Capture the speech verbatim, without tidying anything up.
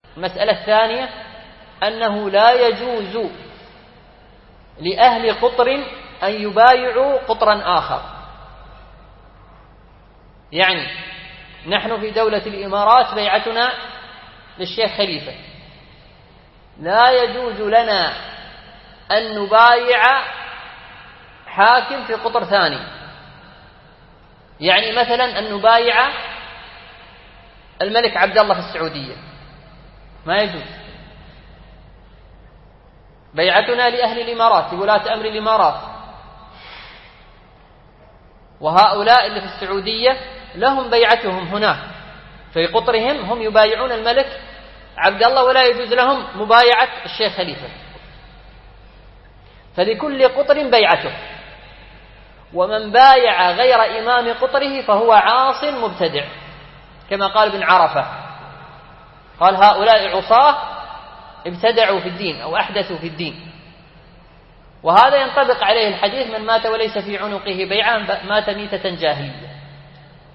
المسألة الثانية أنه لا يجوز لأهل قطر أن يبايعوا قطرا آخر. يعني نحن في دولة الإمارات بيعتنا للشيخ خليفة، لا يجوز لنا أن نبايع حاكم في قطر ثاني. يعني مثلا أن نبايع الملك عبد الله في السعودية، ما يجوز. بيعتنا لأهل الإمارات، لولاة أمر الإمارات، وهؤلاء اللي في السعودية لهم بيعتهم هناك في قطرهم، هم يبايعون الملك عبد الله، ولا يجوز لهم مبايعة الشيخ خليفة. فلكل قطر بيعته، ومن بايع غير إمام قطره فهو عاص مبتدع، كما قال ابن عرفة، قال هؤلاء عصاة ابتدعوا في الدين أو أحدثوا في الدين. وهذا ينطبق عليه الحديث: من مات وليس في عنقه بيعة مات ميتة جاهلية.